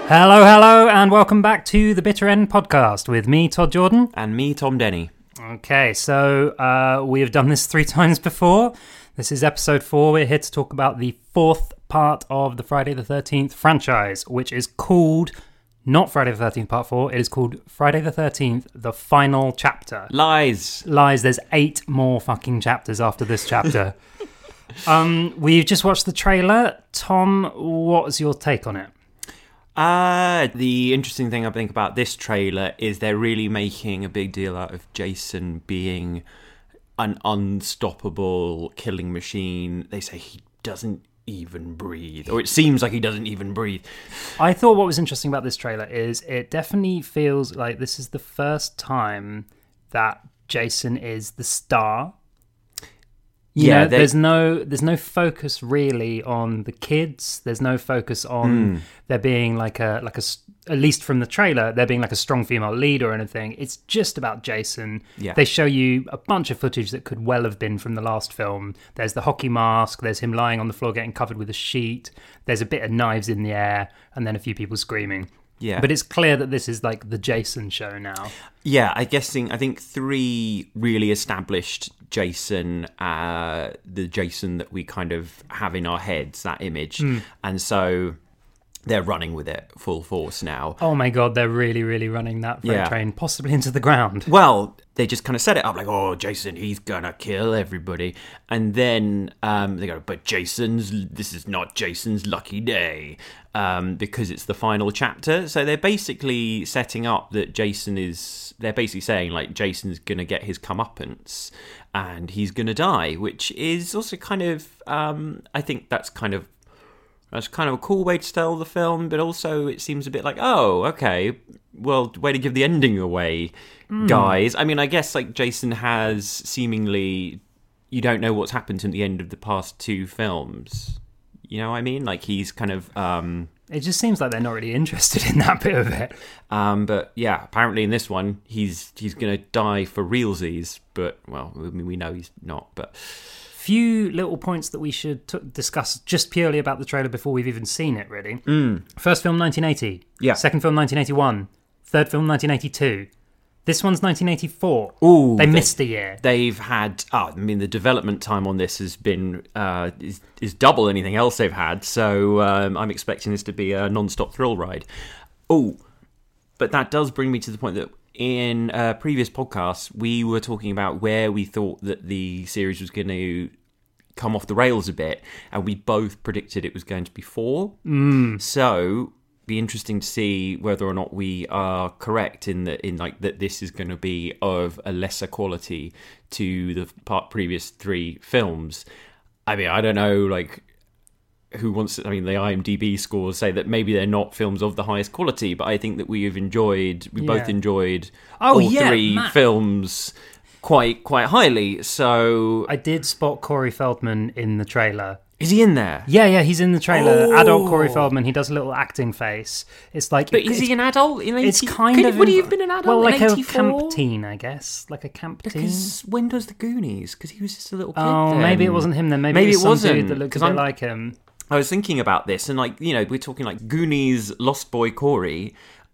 Hello, and welcome back to the Bitter End podcast with me, Todd Jordan. And me, Tom Denny. Okay, so we have done this 3 times before. This is episode 4. We're here to talk about the 4th part of the Friday the 13th franchise, which is called, not Friday the 13th part 4, it is called Friday the 13th, the final chapter. Lies, there's 8 more fucking chapters after this chapter. We've just watched the trailer. Tom, what's your take on it? The interesting thing I think about this trailer is they're really making a big deal out of Jason being an unstoppable killing machine. They say he doesn't even breathe, or it seems like he doesn't even breathe. I thought what was interesting about this trailer is it definitely feels like this is the first time that Jason is the star. There's no focus really on the kids. There's no focus on there being like a at least from the trailer, there being like a strong female lead or anything. It's just about Jason. Yeah. They show you a bunch of footage that could well have been from the last film. There's the hockey mask. There's him lying on the floor getting covered with a sheet. There's a bit of knives in the air, and then a few people screaming. Yeah. But it's clear that this is like the Jason show now. Yeah, I think 3 really established Jason, the Jason that we kind of have in our heads, that image. And so they're running with it full force now. Oh my God, they're really, really running that freight train possibly into the ground. Well, they just kind of set it up like, oh, Jason, he's gonna kill everybody. And then they go, but this is not Jason's lucky day, because it's the final chapter. So they're basically setting up that they're basically saying like Jason's gonna get his comeuppance and he's gonna die, which is also kind of, I think that's kind of a cool way to tell the film, but also it seems a bit like, oh, okay, well, way to give the ending away, guys. I mean, I guess like Jason has seemingly, you don't know what's happened to the end of the past 2 films. You know what I mean? Like he's kind of... It just seems like they're not really interested in that bit of it. But yeah, apparently in this one, he's going to die for realsies, but, well, I mean, we know he's not, but... Few little points that we should discuss just purely about the trailer before we've even seen it, really. First film, 1980. Yeah. Second film, 1981. Third film, 1982. This one's 1984. Ooh, they missed a year. They've had... the development time on this has been... is double anything else they've had, so I'm expecting this to be a non-stop thrill ride. Oh, but that does bring me to the point that in previous podcasts, we were talking about where we thought that the series was going to come off the rails a bit, and we both predicted it was going to be 4. So, be interesting to see whether or not we are correct in that this is going to be of a lesser quality to the previous 3 films. I mean, I don't know, like, who wants to, I mean, the IMDb scores say that maybe they're not films of the highest quality, but I think that we both enjoyed all 3 films quite highly. So I did spot Corey Feldman in the trailer. Is he in there? Yeah, he's in the trailer. Adult Corey Feldman. He does a little acting face. It's like, but is he an adult? It's kind of. Would he have been an adult? Well, like in a camp teen, I guess, like a camp teen. Because when was the Goonies? Because he was just a little kid. Oh, then. Maybe it wasn't him then. Maybe it was some wasn't. dude that looked a bit like him. I was thinking about this, and like, you know, we're talking like Goonies, Lost Boy Corey.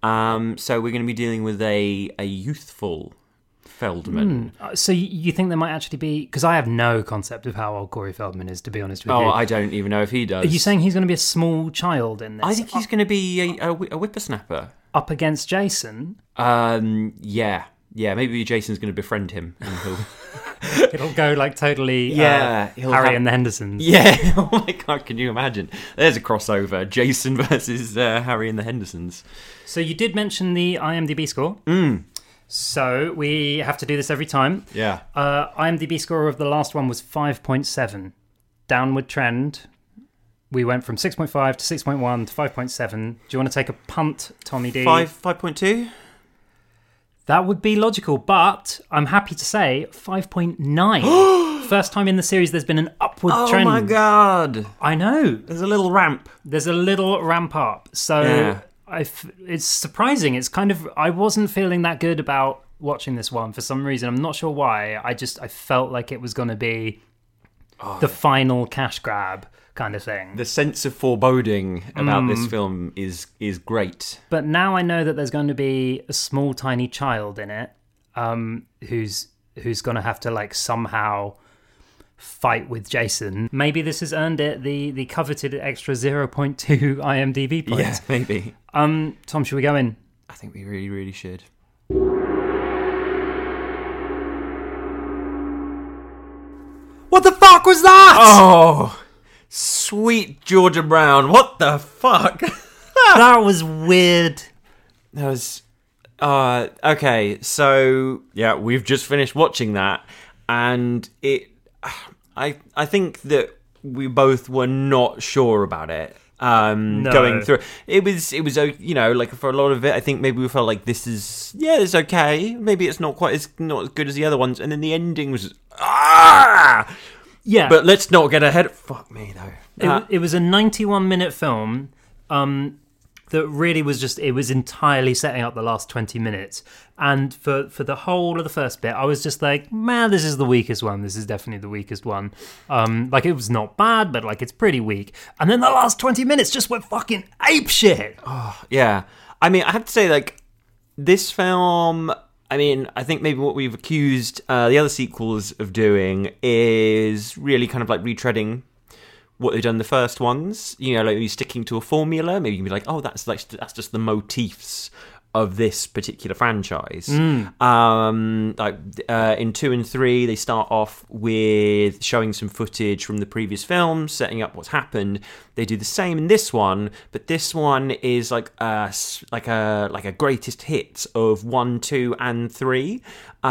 So we're going to be dealing with a youthful Feldman. So you think there might actually be... Because I have no concept of how old Corey Feldman is, to be honest with you. Oh, I don't even know if he does. Are you saying he's going to be a small child in this? I think he's going to be a whippersnapper. Up against Jason? Yeah, maybe Jason's going to befriend him. And he'll... It'll go like totally Harry and the Hendersons. Yeah, oh my God, can you imagine? There's a crossover, Jason versus Harry and the Hendersons. So you did mention the IMDb score. So we have to do this every time. Yeah. IMDb score of the last one was 5.7. Downward trend. We went from 6.5 to 6.1 to 5.7. Do you want to take a punt, Tommy D? 5.2? That would be logical, but I'm happy to say 5.9. First time in the series there's been an upward trend. Oh my God. I know. There's a little ramp. There's a little ramp up. So it's surprising. It's kind of... I wasn't feeling that good about watching this one for some reason. I'm not sure why. I felt like it was going to be the final cash grab kind of thing. The sense of foreboding about this film is great. But now I know that there's going to be a small, tiny child in it, who's going to have to like somehow fight with Jason. Maybe this has earned it the coveted extra 0.2 IMDb points. Yeah, maybe. Tom, should we go in? I think we really, really should. What the fuck was that? Oh, sweet Georgia Brown. What the fuck? That was weird. That was... okay, so... Yeah, we've just finished watching that. And it... I think that we both were not sure about it. No. Going through it was like for a lot of it I think maybe we felt like it's okay, maybe it's not as good as the other ones, and then the ending was yeah, but let's not get ahead. Fuck me though. It was a 91-minute film that really was it was entirely setting up the last 20 minutes, and for the whole of the first bit I was just like, man, this is the weakest one. This is definitely the weakest one. Like, it was not bad, but like, it's pretty weak. And then the last 20 minutes just went fucking apeshit. Oh, yeah. I mean, I have to say, like, this film, I mean, I think maybe what we've accused the other sequels of doing is really kind of like retreading what they've done the first ones, like maybe sticking to a formula. Maybe you can be like, oh, that's just the motifs of this particular franchise. Like in 2 and 3, they start off with showing some footage from the previous films, setting up what's happened. They do the same in this one, but this one is like a greatest hits of 1, 2, and 3.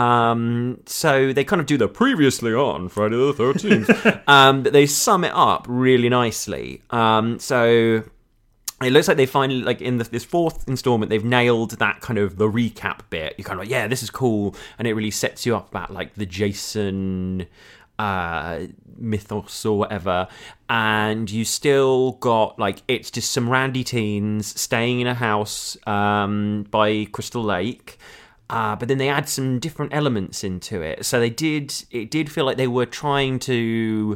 So they kind of do the previously on Friday the 13th, but they sum it up really nicely. So it looks like they finally, like in this fourth installment, they've nailed that kind of the recap bit. You're kind of like, yeah, this is cool, and it really sets you up about like the Jason mythos or whatever. And you still got like, it's just some randy teens staying in a house by Crystal Lake. But then they add some different elements into it. So it did feel like they were trying to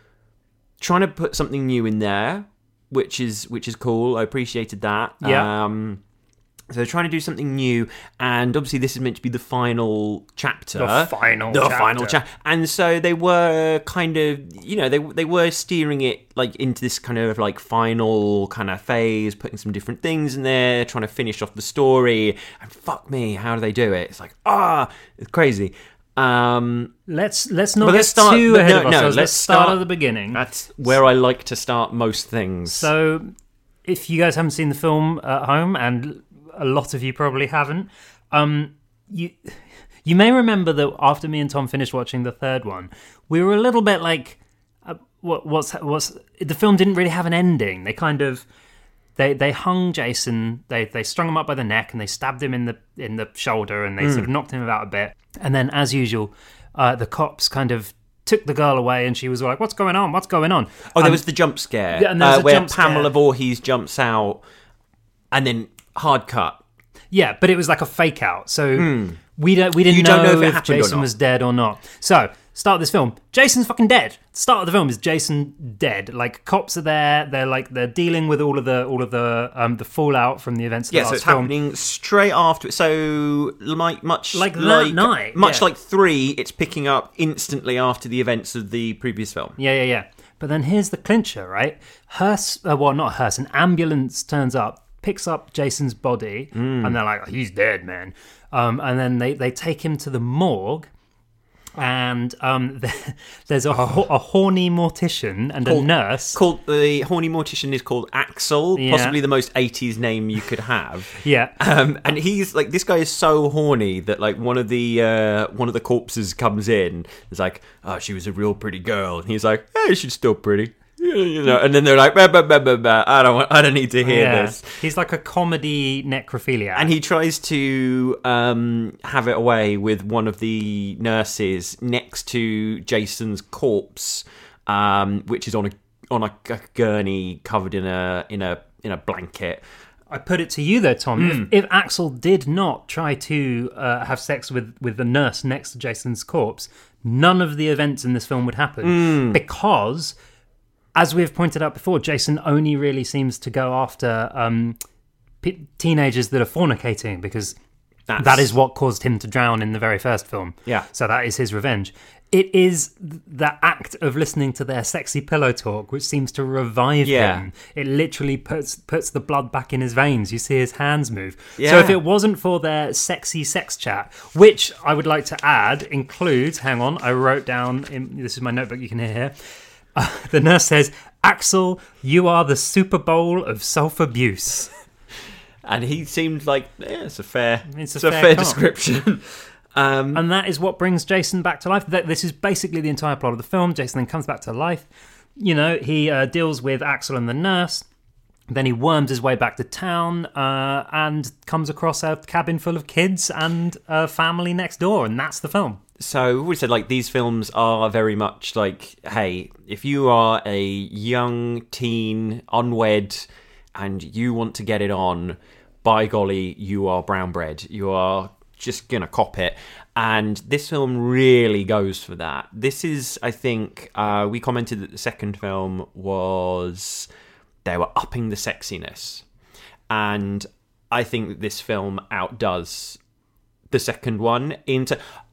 put something new in there, which is cool. I appreciated that. Yeah. So they're trying to do something new, and obviously this is meant to be the final chapter. The final chapter. And so they were kind of, they were steering it like into this kind of like final kind of phase, putting some different things in there, trying to finish off the story. And fuck me, how do they do it? It's like, it's crazy. Let's not get too ahead of ourselves. Let's start at the beginning. That's where I like to start most things. So, if you guys haven't seen the film at home, and a lot of you probably haven't, you may remember that after me and Tom finished watching the third one, we were a little bit like, what's the film didn't really have an ending. They kind of They hung Jason, they strung him up by the neck, and they stabbed him in the shoulder, and they sort of knocked him about a bit. And then, as usual, the cops kind of took the girl away, and she was like, "What's going on? What's going on?" Oh, there was the jump scare, yeah, and there was where jump Pamela scare. Voorhees jumps out, and then hard cut. Yeah, but it was like a fake out, so we didn't don't know if it if happened or Jason not. was dead or not. So, start of this film, Jason's fucking dead. Start of the film is Jason dead. Like, cops are there. They're dealing with all of the fallout from the events of the Yeah, so last it's film. happening straight after. So much Like that night, much yeah. like 3, it's picking up instantly after the events of the previous film. Yeah. But then here's the clincher, right? Not Hearst, an ambulance turns up, picks up Jason's body, and they're like, he's dead, man. And then they take him to the morgue, and there's a horny mortician and a nurse. The horny mortician is called Axel, Yeah. possibly the most 80s name you could have. Yeah. And he's like, this guy is so horny that like one of the corpses comes in. It's like, oh, she was a real pretty girl, and he's like, hey, she's still pretty. And then they're like, bah, bah, bah, bah, bah. I don't need to hear this. He's like a comedy necrophiliac. And he tries to have it away with one of the nurses next to Jason's corpse, which is on a gurney covered in a blanket. I put it to you though, Tom. If Axel did not try to have sex with the nurse next to Jason's corpse, none of the events in this film would happen because as we've pointed out before, Jason only really seems to go after teenagers that are fornicating, because that is what caused him to drown in the very first film. Yeah. So that is his revenge. It is the act of listening to their sexy pillow talk which seems to revive him. It literally puts the blood back in his veins. You see his hands move. Yeah. So if it wasn't for their sexy sex chat, which I would like to add includes, hang on, I wrote down, this is my notebook you can hear here. The nurse says, "Axel, you are the Super Bowl of self-abuse." And he seemed like, it's a fair description. And that is what brings Jason back to life. This is basically the entire plot of the film. Jason then comes back to life. You know, he deals with Axel and the nurse. Then he worms his way back to town and comes across a cabin full of kids and a family next door. And that's the film. So we said, like, these films are very much like, hey, if you are a young teen, unwed, and you want to get it on, by golly, you are brown bread. You are just gonna cop it. And this film really goes for that. This is, I think, we commented that the second film was, they were upping the sexiness, and I think that this film outdoes the second one in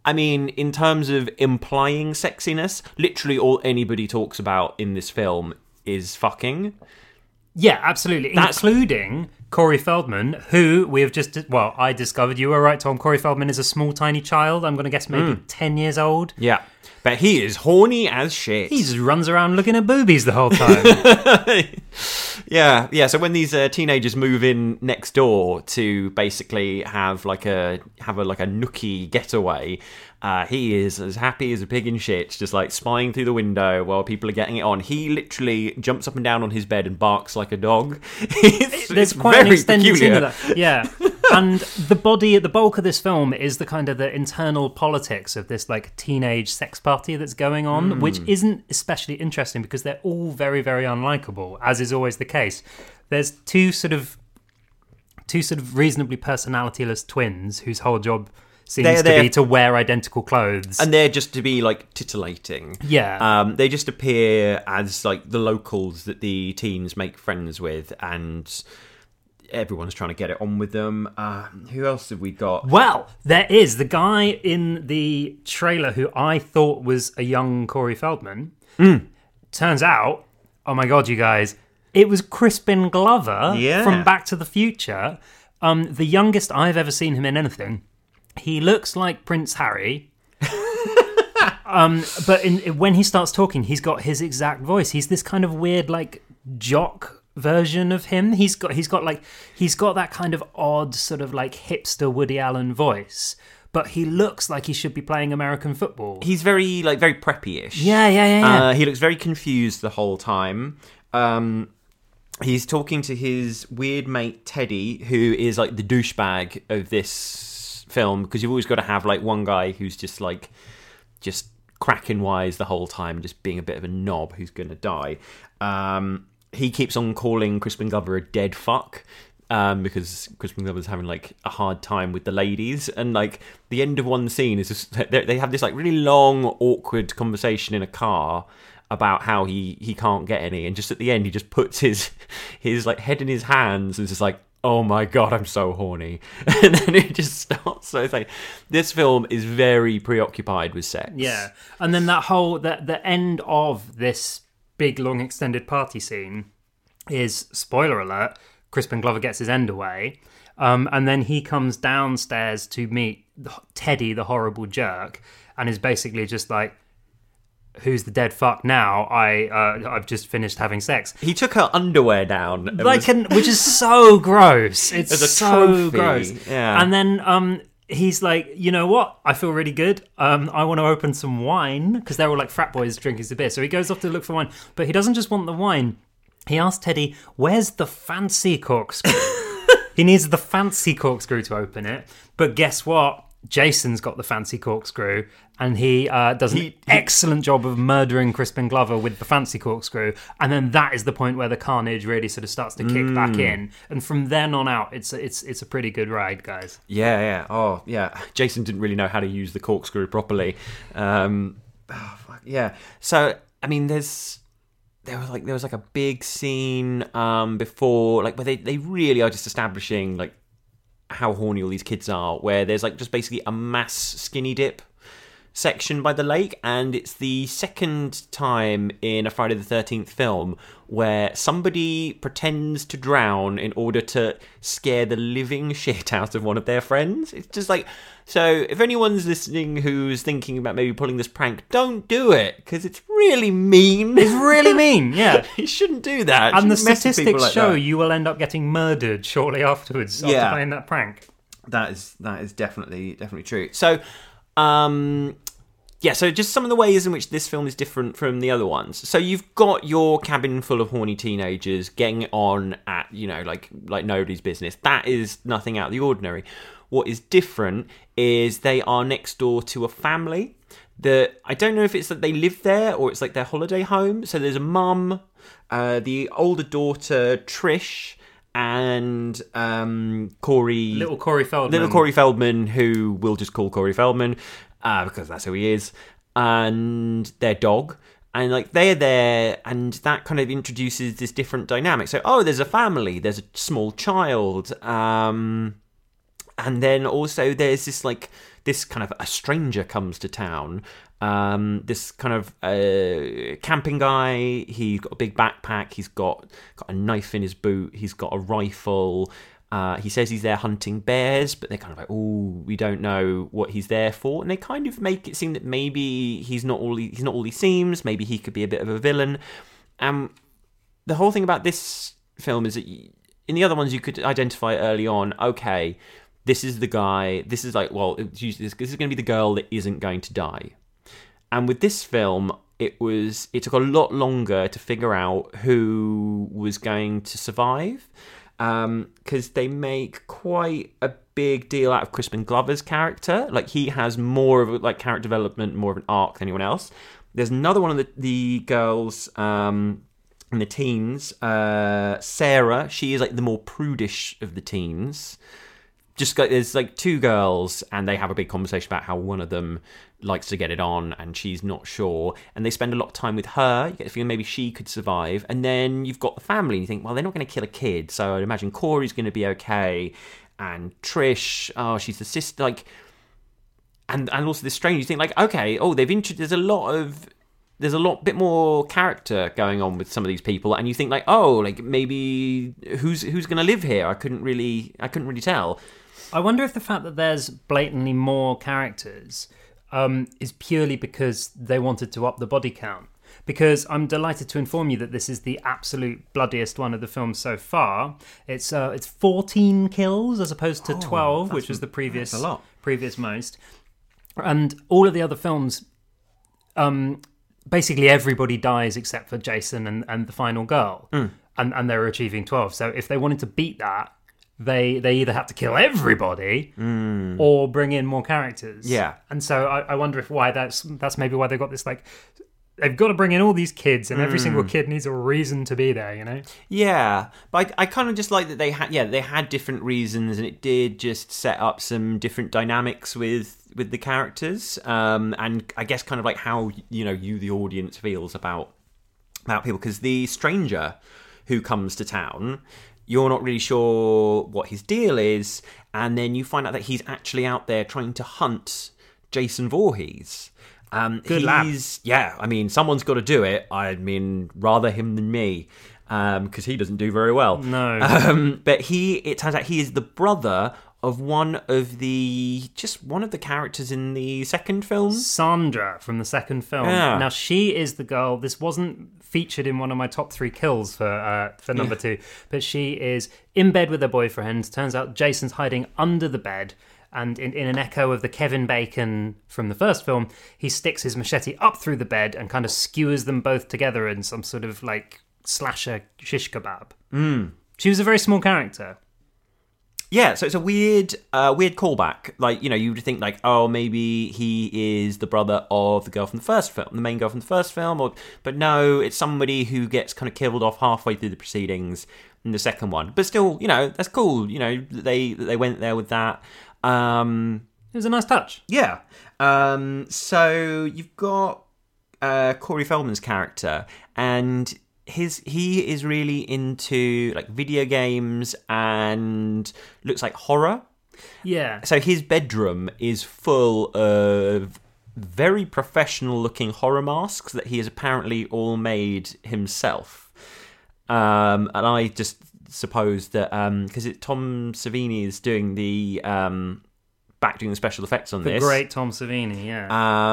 terms of implying sexiness. Literally all anybody talks about in this film is fucking. Yeah, absolutely. Including Corey Feldman, who we have I discovered, you were right, Tom, Corey Feldman is a small, tiny child. I'm going to guess maybe 10 years old. Yeah. But he is horny as shit. He just runs around looking at boobies the whole time. Yeah. So when these teenagers move in next door to basically have a nookie getaway, he is as happy as a pig in shit, just like spying through the window while people are getting it on. He literally jumps up and down on his bed and barks like a dog. There's quite an extended scene of that. Yeah. And the bulk of this film is the internal politics of this like teenage sex party that's going on, which isn't especially interesting because they're all very, very unlikable, as is always the case. There's two sort of reasonably personalityless twins whose whole job seems to be to wear identical clothes. And they're just to be like titillating. Yeah. They just appear as like the locals that the teens make friends with, and everyone's trying to get it on with them. Who else have we got? Well, there is the guy in the trailer who I thought was a young Corey Feldman. Turns out, oh my God, you guys, it was Crispin Glover from Back to the Future. The youngest I've ever seen him in anything. He looks like Prince Harry. But when he starts talking, he's got his exact voice. He's this kind of weird, like, jock version of him. He's got that kind of odd sort of like hipster Woody Allen voice, but he looks like he should be playing American football. He's very preppy-ish. Yeah. He looks very confused the whole time. He's talking to his weird mate Teddy, who is like the douchebag of this film, because you've always got to have like one guy who's just cracking wise the whole time, just being a bit of a knob who's going to die. He keeps on calling Crispin Glover a dead fuck, because Crispin Glover's having like a hard time with the ladies, and like the end of one scene is just they have this like really long awkward conversation in a car about how he can't get any, and just at the end he just puts his like head in his hands and is just like, oh my God, I'm so horny. And then it just starts. So it's like, this film is very preoccupied with sex. Yeah. And then the end of this big, long, extended party scene is, spoiler alert, Crispin Glover gets his end away. And then he comes downstairs to meet Teddy, the horrible jerk, and is basically just like, who's the dead fuck now? I've just finished having sex. He took her underwear down, which is so gross. It's so trophy. Gross. Yeah. And then he's like, you know what? I feel really good. I want to open some wine, because they're all like frat boys drinking some beer. So he goes off to look for wine, but he doesn't just want the wine. He asks Teddy, "Where's the fancy corkscrew?" He needs the fancy corkscrew to open it. But guess what? Jason's got the fancy corkscrew, and he does an excellent job of murdering Crispin Glover with the fancy corkscrew, and then that is the point where the carnage really sort of starts to kick back in, and from then on out, it's a pretty good ride, guys. Yeah. Oh, yeah. Jason didn't really know how to use the corkscrew properly. Yeah. So, I mean, there's there was like a big scene before, like, where they really are just establishing like how horny all these kids are, where there's like just basically a mass skinny dip section by the lake, and it's the second time in a Friday the 13th film where somebody pretends to drown in order to scare the living shit out of one of their friends. It's just like, so if anyone's listening who's thinking about maybe pulling this prank, don't do it, because it's really mean. It's really mean, yeah. You shouldn't do that. And the statistics show you will end up getting murdered shortly afterwards after playing that prank. That is definitely true. So, so just some of the ways in which this film is different from the other ones. So you've got your cabin full of horny teenagers getting on at, like nobody's business. That is nothing out of the ordinary. What is different is they are next door to a family that, I don't know if it's that they live there or it's like their holiday home. So there's a mum, the older daughter, Trish, and Corey... Little Corey Feldman, who we'll just call Corey Feldman, because that's who he is, and their dog. And like they're there, and that kind of introduces this different dynamic. So, there's a family, there's a small child, and then also there's this kind of a stranger comes to town. This kind of camping guy. He's got a big backpack. He's got a knife in his boot. He's got a rifle. He says he's there hunting bears, but they're kind of like, oh, we don't know what he's there for, and they kind of make it seem that maybe he's not all he seems. Maybe he could be a bit of a villain. The whole thing about this film is that in the other ones you could identify early on. Okay, this is the guy. This is like, well, this is going to be the girl that isn't going to die. And with this film, it took a lot longer to figure out who was going to survive. Because they make quite a big deal out of Crispin Glover's character. Like, he has more of a character development, more of an arc than anyone else. There's another one of the girls in the teens, Sarah. She is like the more prudish of the teens. There's like two girls, and they have a big conversation about how one of them likes to get it on, and she's not sure. And they spend a lot of time with her. You get the feeling maybe she could survive. And then you've got the family, and you think, well, they're not going to kill a kid, so I'd imagine Corey's going to be okay. And Trish, she's the sister, and also this stranger. You think okay, they've introduced. There's a lot bit more character going on with some of these people, and you think maybe who's going to live here? I couldn't really tell. I wonder if the fact that there's blatantly more characters is purely because they wanted to up the body count. Because I'm delighted to inform you that this is the absolute bloodiest one of the films so far. It's 14 kills as opposed to 12, which was the previous most. And all of the other films, basically everybody dies except for Jason and the final girl. And they're achieving 12. So if they wanted to beat that, they either have to kill everybody or bring in more characters. Yeah. And so I wonder if that's maybe why they've got this, they've got to bring in all these kids, and every single kid needs a reason to be there, Yeah, but I kind of just like that they had different reasons, and it did just set up some different dynamics with the characters, and I guess kind of like how you the audience feels about people, because the stranger who comes to town, you're not really sure what his deal is, and then you find out that he's actually out there trying to hunt Jason Voorhees. Good lad. Yeah, I mean, someone's got to do it. I mean, rather him than me, because he doesn't do very well. No. But it turns out he is the brother of one of the characters in the second film. Sandra from the second film. Yeah. Now, she is the girl. This wasn't featured in one of my top 3 kills for number 2, but she is in bed with her boyfriend. Turns out Jason's hiding under the bed. And in an echo of the Kevin Bacon from the first film, he sticks his machete up through the bed and kind of skewers them both together in some sort of slasher shish kebab. She was a very small character. Yeah, so it's a weird callback. You'd think maybe he is the brother of the girl from the first film, the main girl from the first film, but no, it's somebody who gets kind of killed off halfway through the proceedings in the second one. But still, that's cool. They went there with that. It was a nice touch. Yeah. So you've got Corey Feldman's character, and he is really into like video games and looks like horror. Yeah. So his bedroom is full of very professional-looking horror masks that he has apparently all made himself. And I just suppose that because Tom Savini is doing the doing the special effects on this. The great Tom Savini, yeah.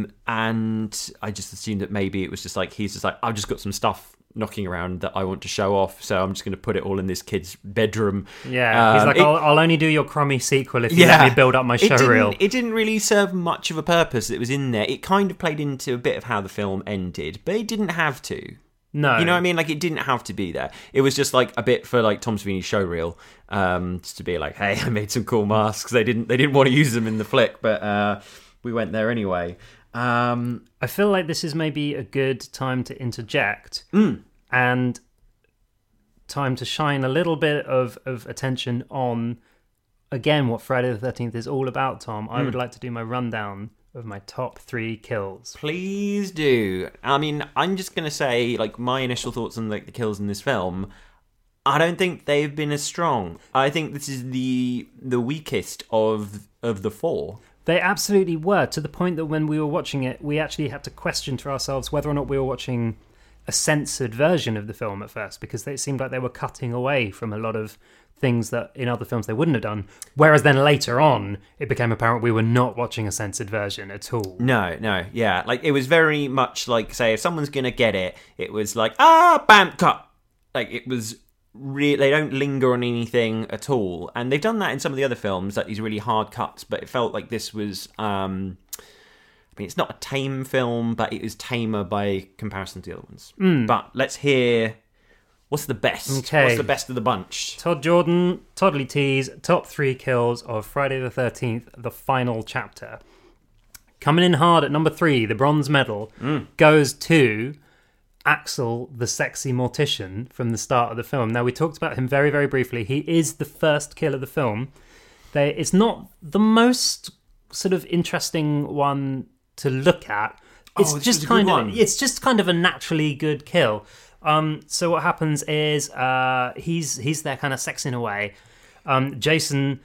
And I just assumed that maybe it was just like he's just like, I've just got some stuff knocking around that I want to show off, so I'm just going to put it all in this kid's bedroom. Yeah, he's like, I'll only do your crummy sequel if you let me build up my showreel. It didn't really serve much of a purpose that was in there. It kind of played into a bit of how the film ended, but it didn't have to. No. You know what I mean? Like, it didn't have to be there. It was just like a bit for like Tom Savini's showreel, just to be like, hey, I made some cool masks. They didn't want to use them in the flick, but we went there anyway. I feel like this is maybe a good time to interject and time to shine a little bit of attention on, again, what Friday the 13th is all about, Tom. I would like to do my rundown of my top 3 kills. Please do. I mean, I'm just going to say, like, my initial thoughts on like the kills in this film, I don't think they've been as strong. I think this is the weakest of the 4. They absolutely were, to the point that when we were watching it, we actually had to question to ourselves whether or not we were watching a censored version of the film at first, because it seemed like they were cutting away from a lot of things that in other films they wouldn't have done. Whereas then later on, it became apparent we were not watching a censored version at all. No, yeah. Like, it was very much like, say, if someone's going to get it, it was like, bam, cut. Like, it was... they don't linger on anything at all, and they've done that in some of the other films, like these really hard cuts, but it felt like this was I mean, it's not a tame film, but it is tamer by comparison to the other ones. But let's hear what's the best. Okay. What's the best of the bunch? Todd Jordan, Toddly T's top 3 kills of Friday the 13th, the final chapter. Coming in hard at number 3, the bronze medal goes to Axel, the sexy mortician from the start of the film. Now, we talked about him very, very briefly. He is the first kill of the film. It's not the most sort of interesting one to look at. It's just kind of a naturally good kill. So what happens is he's there kind of sexing away. Jason,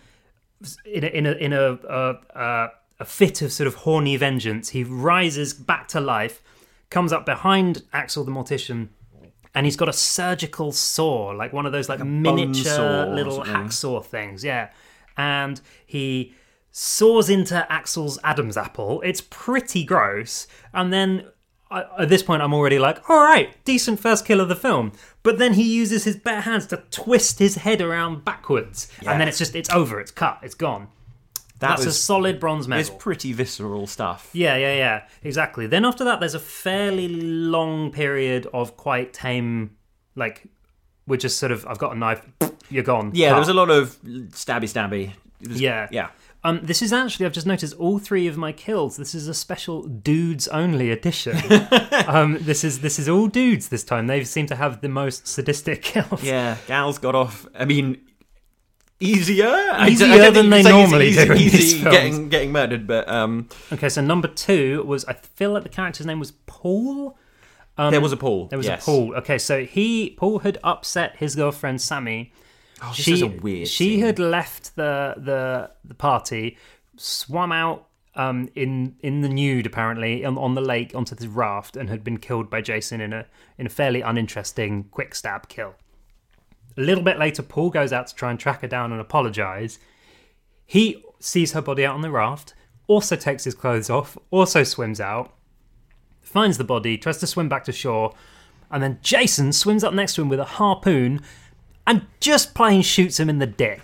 in a fit of sort of horny vengeance, he rises back to life, comes up behind Axel the mortician, and he's got a surgical saw, like one of those like miniature little hacksaw things, yeah. And he saws into Axel's Adam's apple. It's pretty gross. And then at this point, I'm already like, all right, decent first kill of the film. But then he uses his bare hands to twist his head around backwards, and then it's over, it's cut, it's gone. That's a solid bronze medal. It's pretty visceral stuff. Yeah, exactly. Then after that, there's a fairly long period of quite tame, like, we're just sort of, I've got a knife, you're gone. Yeah, there was a lot of stabby. Yeah. This is actually, I've just noticed, all 3 of my kills, this is a special dudes-only edition. This is all dudes this time. They seem to have the most sadistic kills. Yeah, gals got off, I mean... Easier than they normally do in these films. Getting murdered, but okay. So number 2 was, I feel like the character's name was Paul. There was a Paul. A Paul. Okay, so Paul had upset his girlfriend Sammy. Oh, this is a weird. She had left the party, swum out in the nude apparently on the lake onto the raft, and had been killed by Jason in a fairly uninteresting quick stab kill. A little bit later, Paul goes out to try and track her down and apologise. He sees her body out on the raft, also takes his clothes off, also swims out, finds the body, tries to swim back to shore, and then Jason swims up next to him with a harpoon and just plain shoots him in the dick.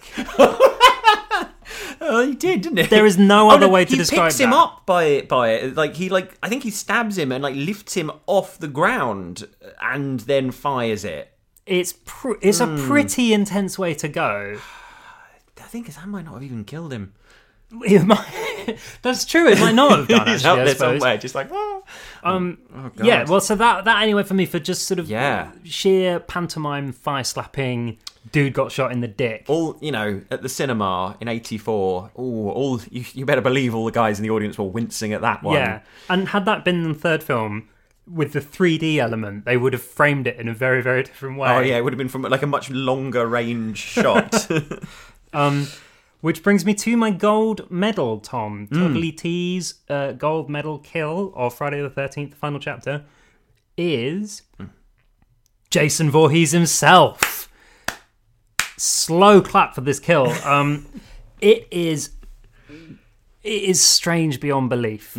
Oh, he did, didn't he? There is no other way to describe that. He picks him up by it. I think he stabs him and lifts him off the ground and then fires it. It's a pretty intense way to go. I think that might not have even killed him. That's true. It might not have done. He's out there somewhere, just like yeah. Well, so that anyway for me, for just sort of sheer pantomime fire slapping. Dude got shot in the dick. All at the cinema in '84. You better believe all the guys in the audience were wincing at that one. Yeah, and had that been the third film, with the 3D element, they would have framed it in a very, very different way. Oh yeah, it would have been from like a much longer range shot. Which brings me to my gold medal, Tom. Totally T's gold medal kill of Friday the 13th, the final chapter, is Jason Voorhees himself. Slow clap for this kill. It is strange beyond belief.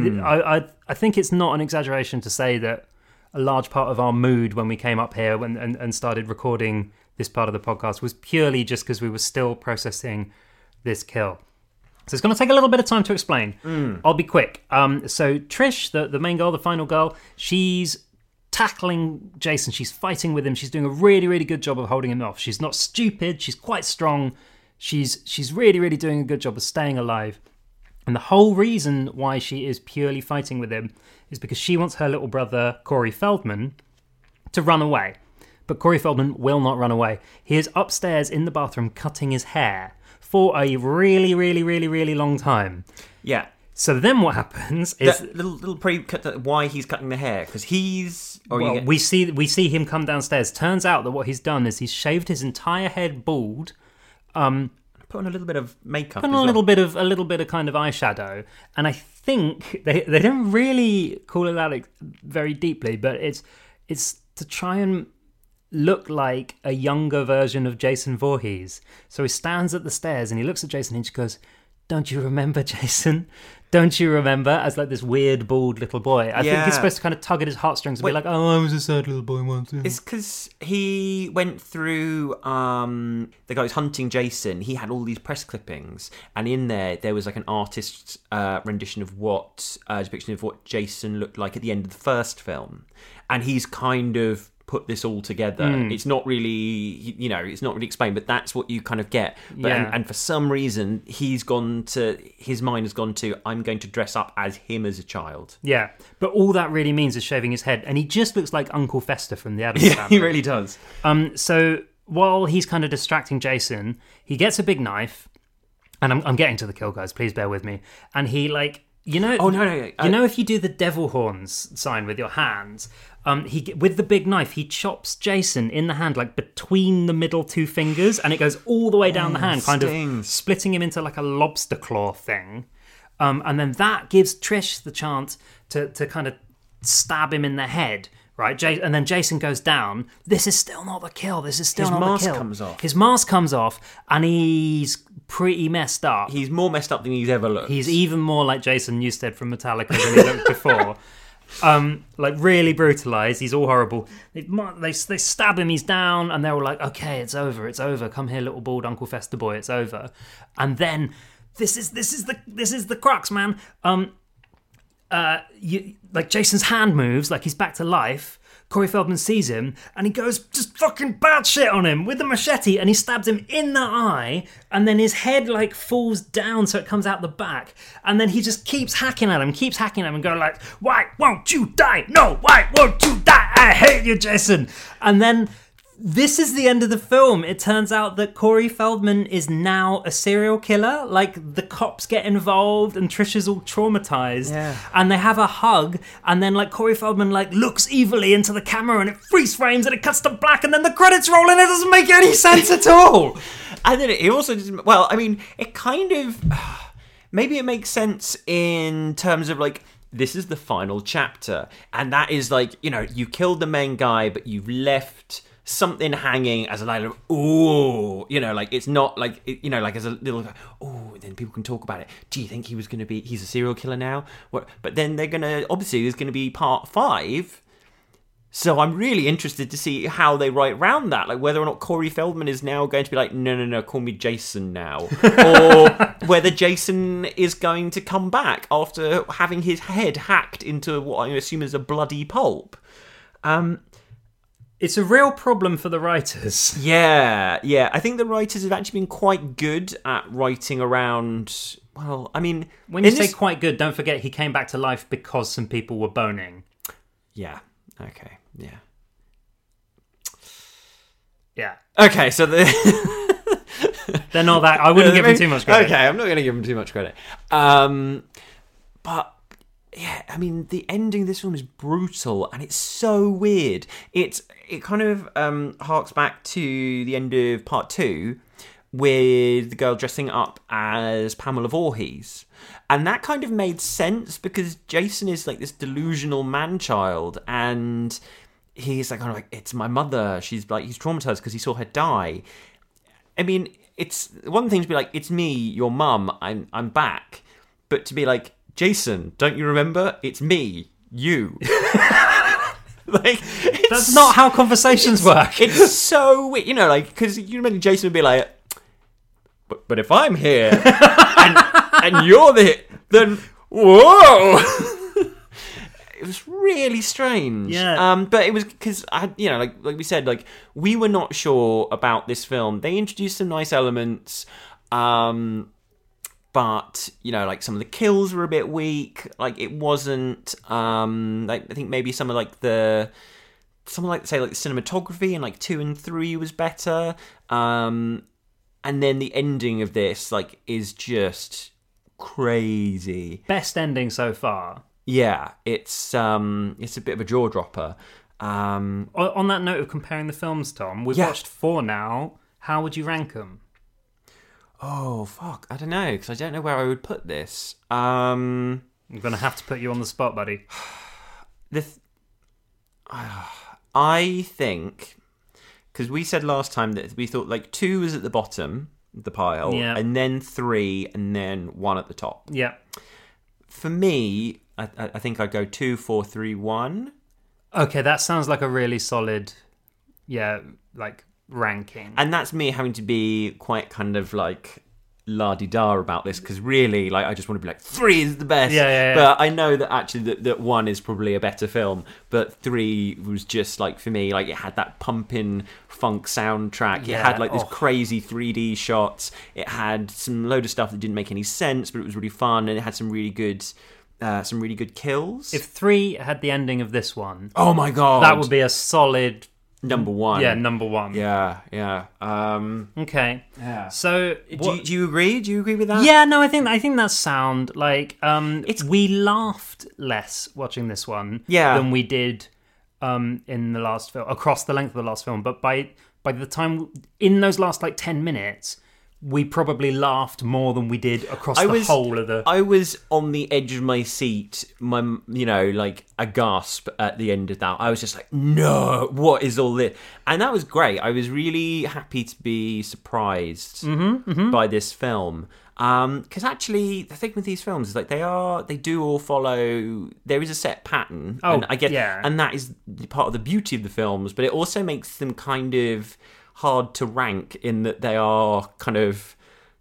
I think it's not an exaggeration to say that a large part of our mood when we came up here and started recording this part of the podcast was purely just because we were still processing this kill. So it's going to take a little bit of time to explain. I'll be quick. So Trish, the main girl, the final girl, she's tackling Jason. She's fighting with him. She's doing a really, really good job of holding him off. She's not stupid. She's quite strong. She's really, really doing a good job of staying alive. And the whole reason why she is purely fighting with him is because she wants her little brother, Corey Feldman, to run away. But Corey Feldman will not run away. He is upstairs in the bathroom cutting his hair for a really, really, really, really long time. Yeah. So then what happens is... little pre-cut why he's cutting the hair, because he's... we see him come downstairs. Turns out that what he's done is he's shaved his entire head bald... Put on a little bit of makeup. Put on a little bit of kind of eyeshadow, and I think they don't really call it out very deeply, but it's to try and look like a younger version of Jason Voorhees. So he stands at the stairs and he looks at Jason and he just goes, "Don't you remember, Jason? Don't you remember?" As like this weird bald little boy. I think he's supposed to kind of tug at his heartstrings and be like, "Oh, I was a sad little boy once." Yeah. It's because he went through the guy who's hunting Jason. He had all these press clippings, and in there was like an artist's rendition of depiction of what Jason looked like at the end of the first film, and he's kind of put this all together. It's not really, it's not really explained, but that's what you kind of get. But, and for some reason, his mind has gone to, I'm going to dress up as him as a child. Yeah, but all that really means is shaving his head, and he just looks like Uncle Fester from the Addams Family. He really does. So while he's kind of distracting Jason, he gets a big knife, and I'm getting to the kill, guys, please bear with me, and he if you do the devil horns sign with your hands, with the big knife, he chops Jason in the hand, like between the middle two fingers, and it goes all the way down the hand, kind of splitting him into like a lobster claw thing. And then that gives Trish the chance to kind of stab him in the head, right? And then Jason goes down. This is still not the kill. This is still not the kill. His mask comes off. His mask comes off, and he's pretty messed up. He's more messed up than he's ever looked. He's even more like Jason Newsted from Metallica than he looked before. Like really brutalized. He's all horrible. They stab him. He's down, and they're all like, "Okay, it's over. It's over. Come here, little bald Uncle Fester boy. It's over." And then this is the crux, man. Jason's hand moves, like he's back to life. Corey Feldman sees him and he goes just fucking bad shit on him with the machete, and he stabs him in the eye, and then his head like falls down so it comes out the back, and then he just keeps hacking at him and going like, "Why won't you die? No, why won't you die? I hate you, Jason." And then this is the end of the film. It turns out that Corey Feldman is now a serial killer. Like, the cops get involved and Trish is all traumatized. Yeah. And they have a hug, and then like Corey Feldman like looks evilly into the camera, and it freeze frames and it cuts to black, and then the credits roll, and it doesn't make any sense at all. And then it also doesn't... Well, I mean, it kind of... Maybe it makes sense in terms of like, this is the final chapter, and that is like, you killed the main guy, but you've left something hanging as a like, ooh, like it's not like, like as a little, oh, then people can talk about it. Do you think he's a serial killer now? What? But then obviously there's going to be part 5. So I'm really interested to see how they write around that, like whether or not Corey Feldman is now going to be like, no, call me Jason now. Or whether Jason is going to come back after having his head hacked into what I assume is a bloody pulp. It's a real problem for the writers. Yeah. I think the writers have actually been quite good at writing around... Well, I mean... When you say quite good, don't forget he came back to life because some people were boning. Yeah. Okay. Yeah. Yeah. Okay, so they're not that... I wouldn't give them too much credit. Okay, I'm not going to give them too much credit. But yeah, I mean, the ending of this film is brutal and it's so weird. It kind of harks back to the end of part 2 with the girl dressing up as Pamela Voorhees. And that kind of made sense because Jason is like this delusional man-child and he's like, kind of like, it's my mother. She's like, he's traumatized because he saw her die. I mean, it's one thing to be like, it's me, your mum, I'm back. But to be like, Jason, don't you remember? It's me, you. Like, that's not how conversations work. It's so weird, you know, like, because you imagine Jason would be like, but if I'm here and you're then whoa. It was really strange. Yeah. But it was because you know, like we said, like we were not sure about this film. They introduced some nice elements. But, you know, like some of the kills were a bit weak. Like it wasn't like I think maybe some of like the cinematography in like 2 and 3 was better. And then the ending of this like is just crazy. Best ending so far. Yeah, it's a bit of a jaw dropper. On that note of comparing the films, Tom, we've watched 4 now. How would you rank them? Oh, fuck. I don't know, because I don't know where I would put this. I'm going to have to put you on the spot, buddy. I think, because we said last time that we thought like 2 was at the bottom of the pile, and then 3, and then 1 at the top. Yeah. For me, I think I'd go 2, 4, 3, 1. Okay, that sounds like a really solid, like ranking. And that's me having to be quite kind of like la-di-da about this, because really, like, I just want to be like, 3 is the best. Yeah. But I know that actually that 1 is probably a better film, but 3 was just like, for me, like, it had that pumping funk soundtrack. It had like this crazy 3D shots. It had some load of stuff that didn't make any sense, but it was really fun, and it had some really good kills. If 3 had the ending of this one, oh my god, that would be a solid number 1. Yeah, number 1. Yeah. Okay. Yeah. So, do you agree? Do you agree with that? Yeah, no, I think that's sound. Like, we laughed less watching this one than we did in the last film, across the length of the last film. But by the time in those last like 10 minutes, we probably laughed more than we did across the whole of the... I was on the edge of my seat, like a gasp at the end of that. I was just like, no, what is all this? And that was great. I was really happy to be surprised by this film. Because actually, the thing with these films is like they do all follow. There is a set pattern, and and that is part of the beauty of the films. But it also makes them kind of hard to rank in that they are kind of,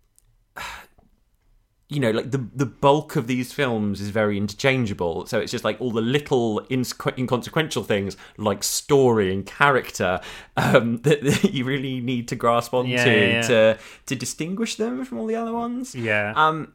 you know, like the bulk of these films is very interchangeable. So it's just like all the little inconsequential things like story and character that you really need to grasp onto to distinguish them from all the other ones. Yeah.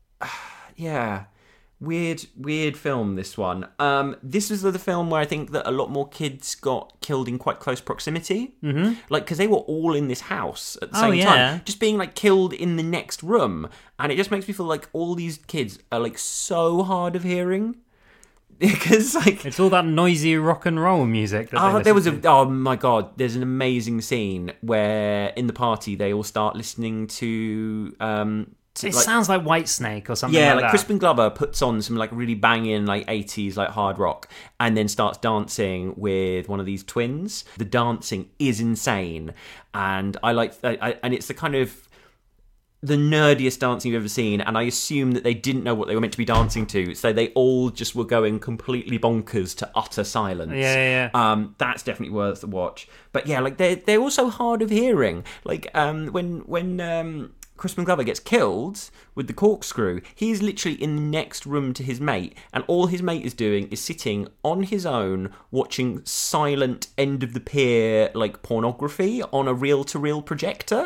Weird film, this one. This was the film where I think that a lot more kids got killed in quite close proximity. Mm-hmm. Like, because they were all in this house at the same time. Just being, like, killed in the next room. And it just makes me feel like all these kids are, like, so hard of hearing. Because, like... It's all that noisy rock and roll music. Oh, my God. There's an amazing scene where, in the party, they all start listening to... it sounds like Whitesnake or something like that. Yeah, like Crispin Glover puts on some like really banging like 80s like hard rock and then starts dancing with one of these twins. The dancing is insane, and and it's the kind of the nerdiest dancing you've ever seen, and I assume that they didn't know what they were meant to be dancing to, so they all just were going completely bonkers to utter silence. Yeah. That's definitely worth the watch. But yeah, like they're also hard of hearing. Like when Crispin Glover gets killed with the corkscrew, he's literally in the next room to his mate, and all his mate is doing is sitting on his own watching silent end of the pier like pornography on a reel-to-reel projector.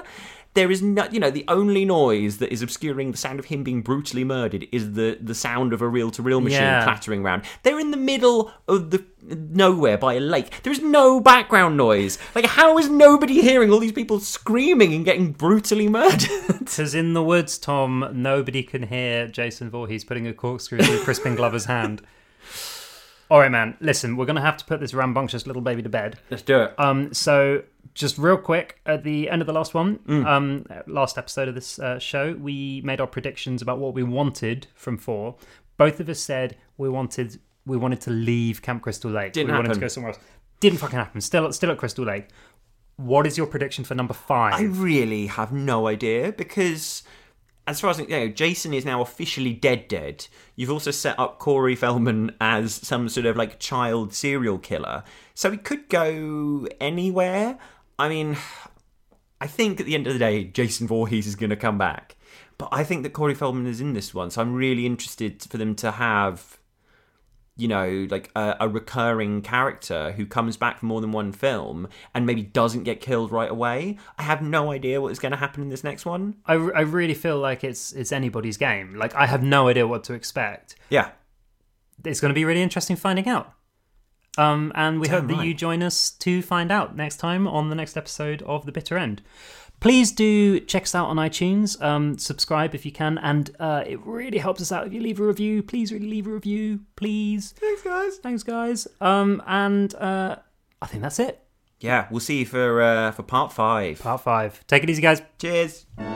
There is no, the only noise that is obscuring the sound of him being brutally murdered is the sound of a reel-to-reel machine clattering around. They're in the middle of the nowhere by a lake. There is no background noise. Like, how is nobody hearing all these people screaming and getting brutally murdered? Because in the woods, Tom, nobody can hear Jason Voorhees putting a corkscrew through Crispin Glover's hand. All right, man. Listen, we're going to have to put this rambunctious little baby to bed. Let's do it. So, just real quick, at the end of the last one, last episode of this show, we made our predictions about what we wanted from 4. Both of us said we wanted to leave Camp Crystal Lake. Didn't we happen. wanted to go somewhere else. Didn't fucking happen. Still at Crystal Lake. What is your prediction for number 5? I really have no idea, because as far as Jason is now officially dead. You've also set up Corey Feldman as some sort of like child serial killer, so he could go anywhere. I mean, I think at the end of the day, Jason Voorhees is going to come back, but I think that Corey Feldman is in this one, so I'm really interested for them to have, like a recurring character who comes back for more than one film and maybe doesn't get killed right away. I have no idea what is going to happen in this next one. I really feel like it's anybody's game. Like, I have no idea what to expect. Yeah. It's going to be really interesting finding out. And we hope that you join us to find out next time on the next episode of The Bitter End. Please do check us out on iTunes. Subscribe if you can, and it really helps us out if you leave a review. Please, really leave a review, please. Thanks, guys. And I think that's it. Yeah, we'll see you for part 5. Part 5. Take it easy, guys. Cheers.